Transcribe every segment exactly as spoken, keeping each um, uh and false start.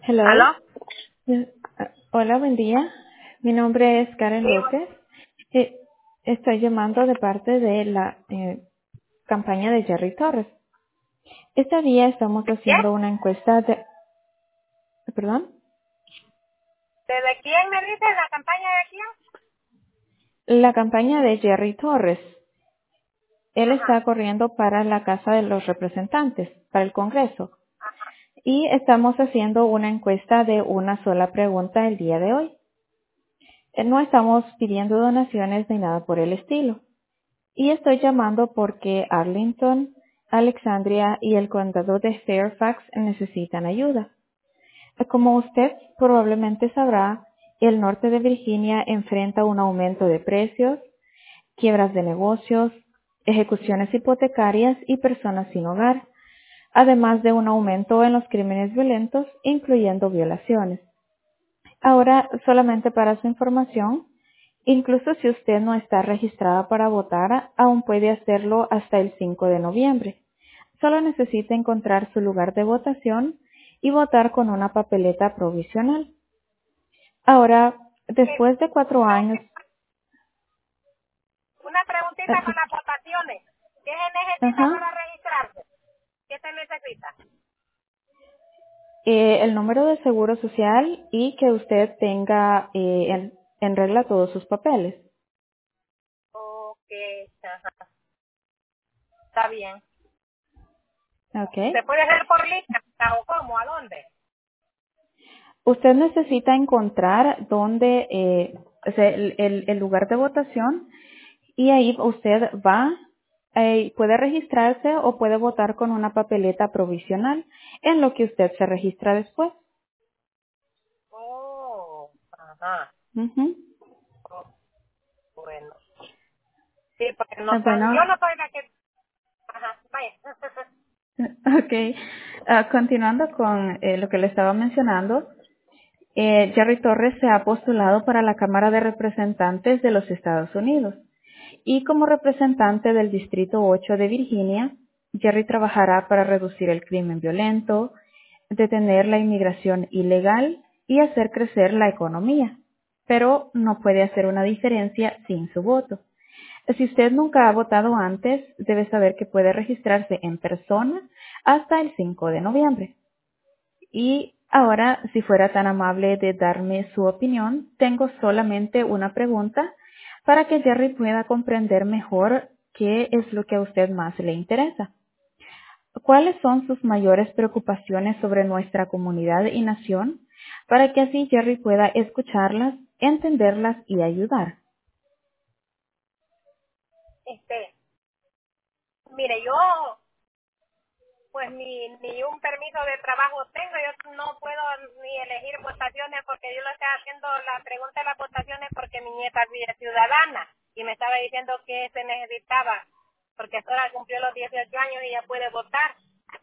Hello. ¿Aló? Eh, Hola, buen día. Mi nombre es Karen Sí, López. Eh, Estoy llamando de parte de la eh, campaña de Jerry Torres. Este día estamos ¿qué? haciendo una encuesta de... ¿Perdón? ¿Desde quién me dice la campaña de quién? La campaña de Jerry Torres. Él está Ajá, corriendo para la Casa de los Representantes, para el Congreso. ajá. Y estamos haciendo una encuesta de una sola pregunta el día de hoy. Eh, No estamos pidiendo donaciones ni nada por el estilo. Y estoy llamando porque Arlington, Alexandria y el condado de Fairfax necesitan ayuda. Como usted probablemente sabrá, el norte de Virginia enfrenta un aumento de precios, quiebras de negocios, ejecuciones hipotecarias y personas sin hogar, además de un aumento en los crímenes violentos, incluyendo violaciones. Ahora, solamente para su información, incluso si usted no está registrada para votar, aún puede hacerlo hasta el cinco de noviembre. Solo necesita encontrar su lugar de votación y votar con una papeleta provisional. Ahora, Eh, después de cuatro años, Una eh, preguntita con las votaciones. ¿Qué se necesita ajá, para registrarse? ¿Qué se necesita? eh, el número de seguro social y que usted tenga eh, en, en regla todos sus papeles. Ok, ajá. Está bien. ¿Ok? ¿Se puede hacer por lista o cómo? ¿A dónde? Usted necesita encontrar dónde, eh, o sea, el, el- el lugar de votación y ahí usted va, eh, puede registrarse o puede votar con una papeleta provisional en lo que usted se registra después. Oh, ajá. Ujú. Oh, bueno. Sí, porque no Ah, sab- bueno, yo no soy la que... Ajá, vaya. ok. Ah, continuando con eh, lo que le estaba mencionando, eh, Jerry Torres se ha postulado para la Cámara de Representantes de los Estados Unidos. Y como representante del Distrito ocho de Virginia, Jerry trabajará para reducir el crimen violento, detener la inmigración ilegal y hacer crecer la economía. Pero no puede hacer una diferencia sin su voto. Si usted nunca ha votado antes, debe saber que puede registrarse en persona hasta el cinco de noviembre. Y ahora, si fuera tan amable de darme su opinión, tengo solamente una pregunta para que Jerry pueda comprender mejor qué es lo que a usted más le interesa. ¿Cuáles son sus mayores preocupaciones sobre nuestra comunidad y nación para que así Jerry pueda escucharlas, entenderlas y ayudar? Este, mire, yo pues ni, ni un permiso de trabajo tengo, yo no puedo ni elegir votaciones porque yo le estoy haciendo la pregunta de las votaciones porque mi nieta es ciudadana y me estaba diciendo que se necesitaba porque ahora cumplió los dieciocho años y ya puede votar.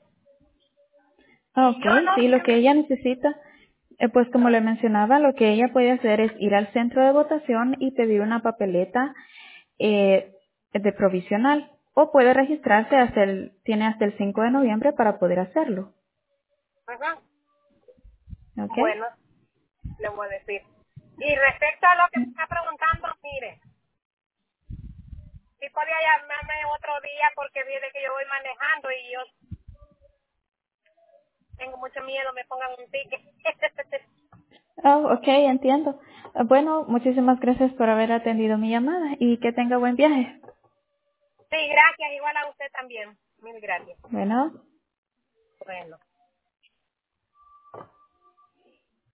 Y Ok, yo no sí, sé, lo que ella necesita, eh, pues como le mencionaba, lo que ella puede hacer es ir al centro de votación y pedir una papeleta eh, de provisional o puede registrarse hasta el, tiene hasta el cinco de noviembre para poder hacerlo. ajá, ¿Ok? bueno, le voy a decir. Y respecto a lo que me está preguntando, mire, si podía llamarme otro día porque viene que yo voy manejando y yo tengo mucho miedo, me pongan un ticket. Oh, ok, entiendo. Ah, Bueno, muchísimas gracias por haber atendido mi llamada y que tenga buen viaje. Sí, gracias, igual a usted también. Mil gracias. Bueno. Bueno.